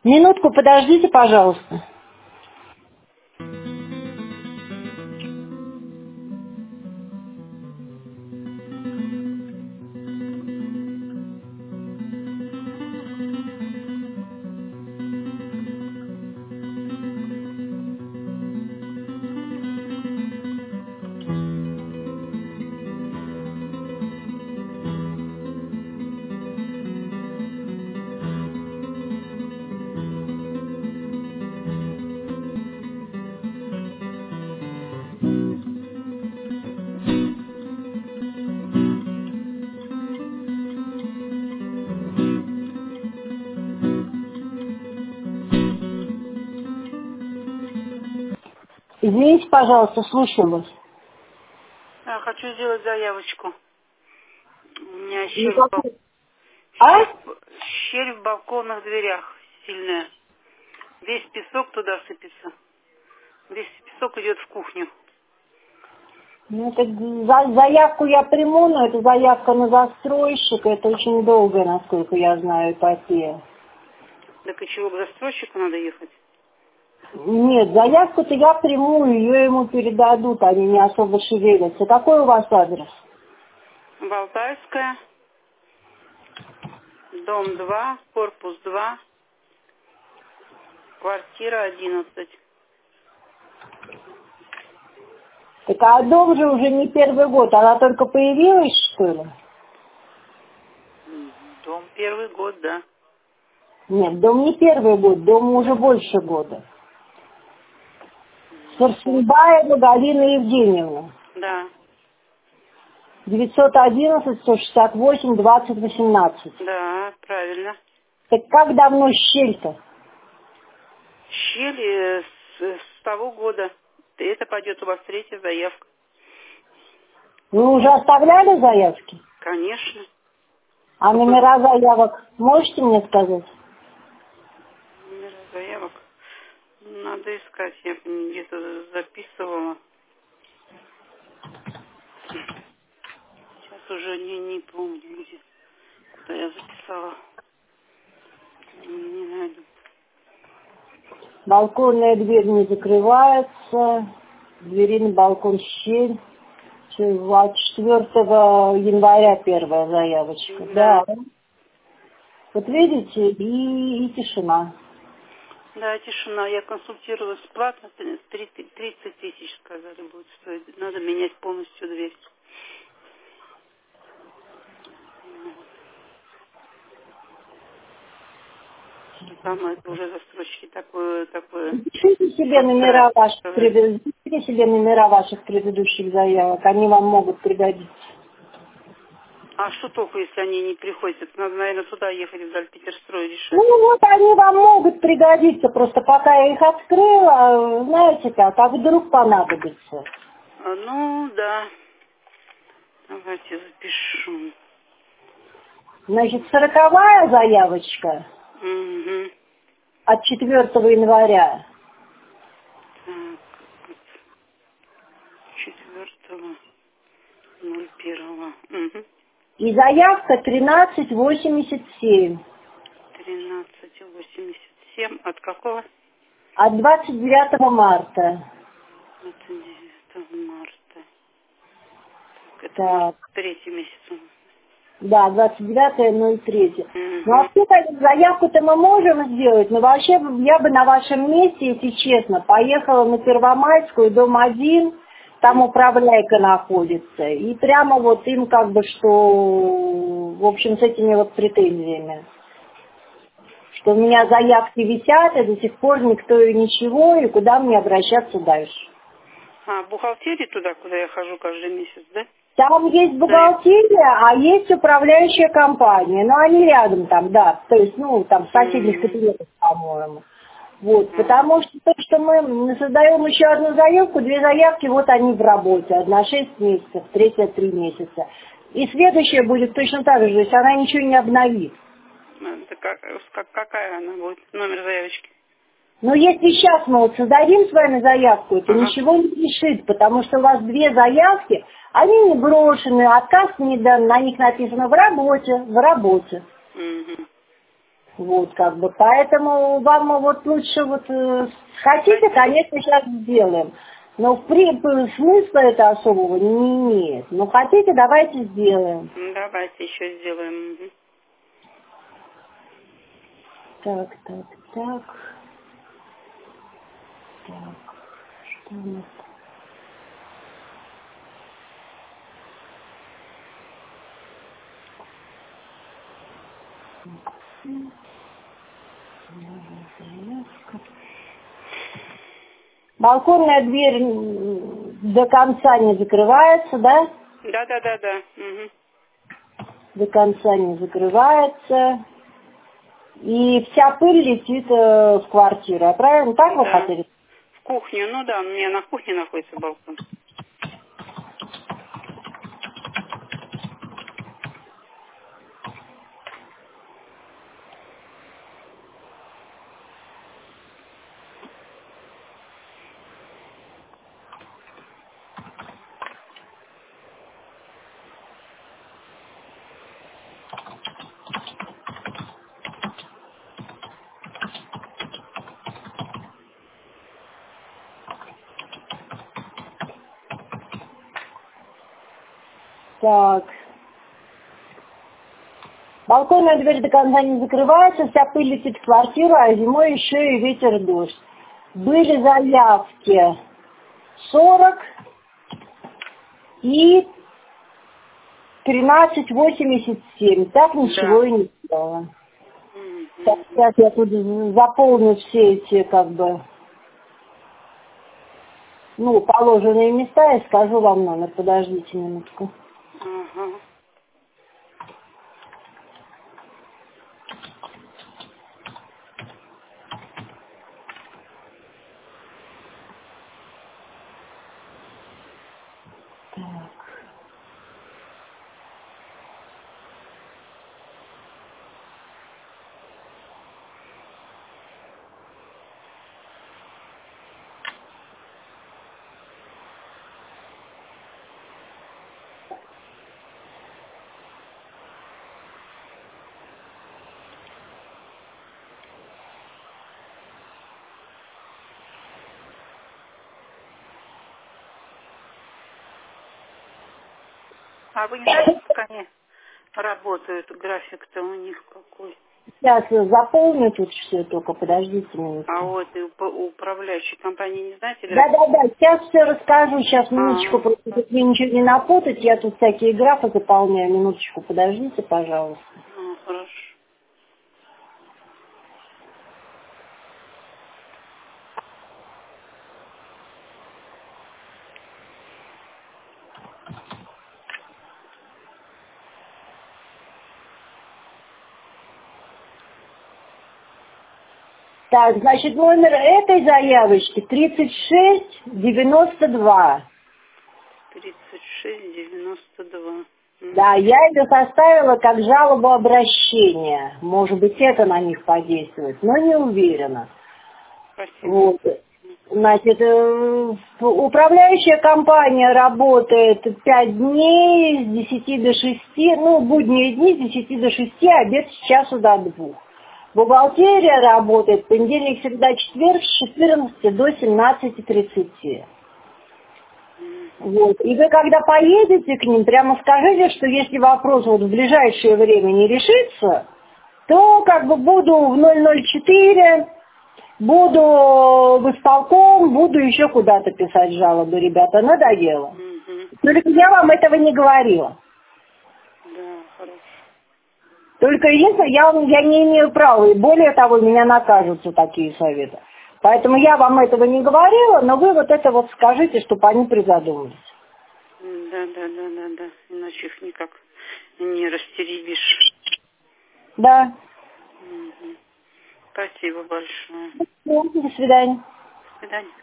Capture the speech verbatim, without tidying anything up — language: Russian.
Минутку подождите, пожалуйста. Извините, пожалуйста, слушаю вас. Я хочу сделать заявочку. У меня щель, Ну, в, как... бал... А? щель... щель в балконных дверях сильная. Весь песок туда сыпется. Весь песок идет в кухню. Ну, это за... заявку я приму, но это заявка на застройщика. Это очень долгая, насколько я знаю, эпопея. Так и чего, к застройщику надо ехать? Нет, заявку-то я приму, ее ему передадут, они не особо шевелятся. Какой у вас адрес? Валтайская, дом два, корпус два, квартира одиннадцать. Так а дом же уже не первый год, она только появилась, что ли? Дом первый год, да. Нет, дом не первый год, дому уже больше года. Сарсенбаева Галина Евгеньевна. Да, девятьсот одиннадцать сто шестьдесят восемь двадцать восемнадцать. да, правильно. Так как давно щель-то? Щель э, с, с того года. Это пойдет у вас третья заявка. Вы уже оставляли заявки? Конечно. А Какой номера заявок можете мне сказать? номер заявок? Надо искать. Я где-то записывала. Сейчас уже не, не помню, где. Куда я записала. Не, не найду. Балконная дверь не закрывается. Двери на балкон щель. четвёртого января первая заявочка. Да. Да. Вот видите, и, и тишина. Да, тишина. Я консультировалась платно. тридцать тысяч, сказали, будет стоить. Надо менять полностью дверь. Там это уже застройщики такое, такое. Пишите себе номера ваших, пред- пишите себе номера ваших предыдущих заявок, они вам могут пригодиться. А что только, если они не приходят? Надо, наверное, туда ехать, в Дальпетерстрой решать. Ну вот они вам могут пригодиться, просто пока я их открыла, знаете как, а вдруг понадобится. А, ну, да. Давайте запишу. Значит, сороковая заявочка Угу. от четвёртого января. Так, четвертого ноль первого. Угу. И заявка тринадцать восемьдесят семь тринадцать восемьдесят семь. От какого? от двадцать девятого марта. двадцать девятого марта. Так, это может Так, третий месяц. да, двадцать девятое ноль три. Угу. Ну, вообще-то заявку-то мы можем сделать, но вообще я бы на вашем месте, если честно, поехала на Первомайскую, дом один, там управляйка находится, и прямо вот им как бы что, в общем, с этими вот претензиями. Что у меня заявки висят, и до сих пор никто и ничего, и куда мне обращаться дальше. А, бухгалтерия туда, куда я хожу каждый месяц, да? Там есть бухгалтерия, а есть управляющая компания. Ну, они рядом там, да. То есть, ну, там, в соседних Mm-hmm. кабинетах, по-моему. Вот, Mm-hmm. потому что то, что мы создаем еще одну заявку, две заявки, вот они в работе. Одна шесть месяцев, третья три месяца. И следующая будет точно так же, то есть она ничего не обновит. Это как, как, какая она будет? Номер заявочки? Но если сейчас мы вот создадим с вами заявку, это Ага. ничего не решит, потому что у вас две заявки, они не брошены, отказ не дан, на них написано в работе, в работе. Угу. Вот, как бы, поэтому вам вот лучше вот, э, хотите, конечно, сейчас сделаем. Но в при, смысла это особого не имеет. Но хотите, давайте сделаем. Давайте еще сделаем. Так, так, так. Так, что у нас? Балконная дверь до конца не закрывается, да? Да, да, да, да. Угу. До конца не закрывается. И вся пыль летит э, в квартиру. А правильно? Так вы Да. хотели? В кухню, ну да, у меня на кухне находится балкон. Так. Балконная дверь до конца не закрывается, вся пыль летит в квартиру, а зимой еще и ветер, дождь. Были заявки сорок и тринадцать восемьдесят семь. Так ничего Да. и не стало. Угу. Так, сейчас я тут заполню все эти, как бы, ну, положенные места и скажу вам номер. Подождите минутку. Ага. А вы не знаете, как они работают? График-то у них какой? Сейчас я заполню тут все, только подождите А минутку. вот и уп- управляющей компании не знаете график? Да-да-да, сейчас все расскажу, сейчас минуточку, А, просто чтобы ничего не напутать, я тут всякие графы заполняю, минуточку, подождите, пожалуйста. ну, хорошо. Так, значит, номер этой заявочки тридцать шесть девяносто два. тридцать шесть девяносто два. Да, я ее составила как жалобу обращения. Может быть, это на них подействует, но не уверена. Спасибо. Вот. Значит, э, управляющая компания работает пять дней с десяти до шести, ну, будние дни с десяти до шести, обед с часу до двух. Бухгалтерия работает понедельник, среда, четверг с четырнадцати до семнадцати тридцати. Вот. И вы когда поедете к ним, прямо скажите, что если вопрос вот в ближайшее время не решится, то как бы буду в ноль ноль четыре, буду в исполком, буду еще куда-то писать жалобы, ребята, надоело. Угу. Только я вам этого не говорила. Да, хорошо. Только если я, я не имею права, и более того, меня накажут за такие советы. Поэтому я вам этого не говорила, но вы вот это вот скажите, чтобы они призадумались. Да, да, да, да, да. Иначе их никак не растеребишь. Да. Угу. Спасибо большое. До свидания. До свидания.